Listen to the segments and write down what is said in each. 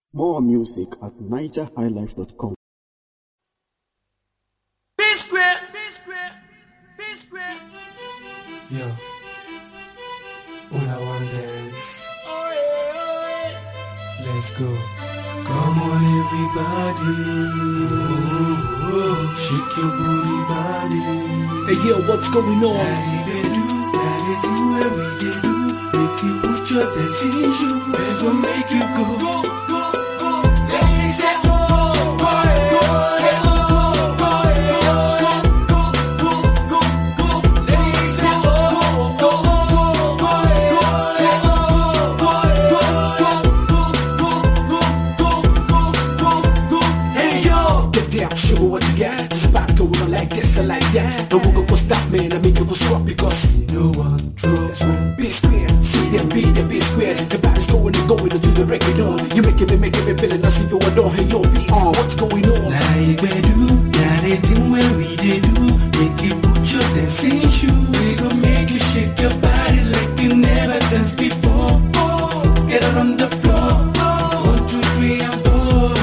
More music at nigerhighlife.com. B-Square. Yo, all I want is let's go. Come on, everybody, shake your booty body. Hey yo, what's going on? Now they do what we did do. Make you put your dancing shoe. We gon' make you go. Show me what you got. This spot going on like this and like that. No one gonna stop, man. I make it was rock because you know what? True. That's right. B-Square. See them be the B-Square. The body's going and going until the record on. You making me feeling as if you don't hear your beat on. What's going on? Like we do, now they do what we did do. Make you put your dancing shoe. We gon' make you shake your body like you never danced before. Get out on the floor. 1, 2, 3 and 4.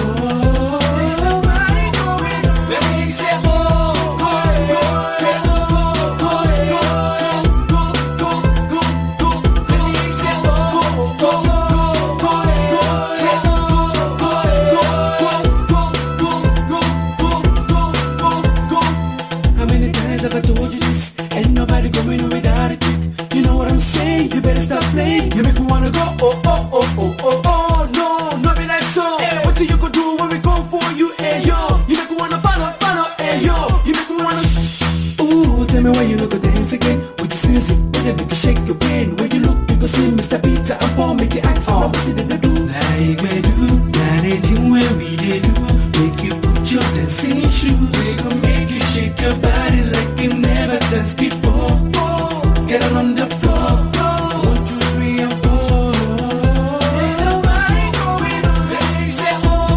I told you this, and nobody coming without a trick. You know what I'm saying? You better stop playing. You make me wanna go, oh, no, not be like so. Hey, what you gonna do when we come for you, hey yo? You make me wanna follow, hey yo. You make me wanna ooh, tell me why you not gonna dance again with this music. When they make you shake your brain, when you look, you go see Mr. Peter and Paul make you act for what you didn't do. Like we do, now they do when we did do. Make you put your dancing shoes. We gon' make you shake your body like you never danced before. Get out on the floor. 1, 2, 3 and 4. There's nobody going on. They say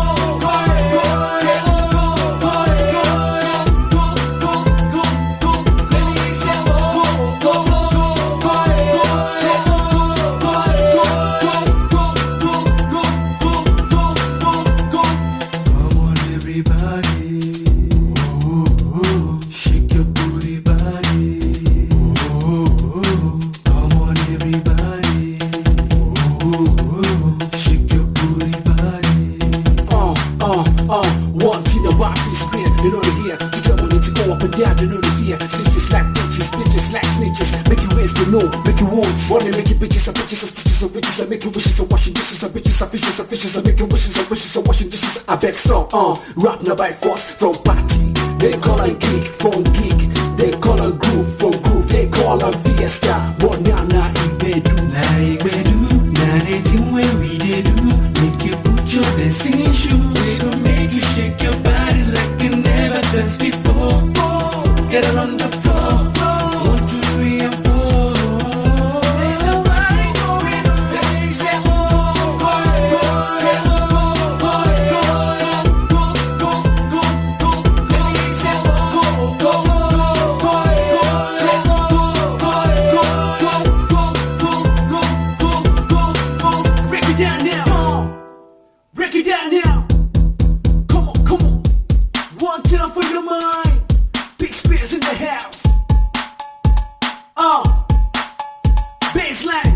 come on, everybody. Shake your booty body. Come on, everybody. Shake your booty body. One thing about this spin, you know the gear. To get money to go up and down, you know the fear. Snitches like bitches like snitches. Make you waste to know, make you want. Wanna make you bitches and stitches and riches. I make you wishes and washing dishes and bitches and fishes. I make you wishes and washing dishes. I beg stop, rap now by force from party. They call on gig, from gig. They call on groove, from groove. They call on fiesta. But now, they do. Like we do, now they do when we did do. Make you put your dancing shoes. We gon' make you shake your body like you never danced before. Get out on the floor. 1, 2, 3 and 4. There's nobody going on. They say break it down now. Come on. One time for your mind. Big Spears in the house. Baseline.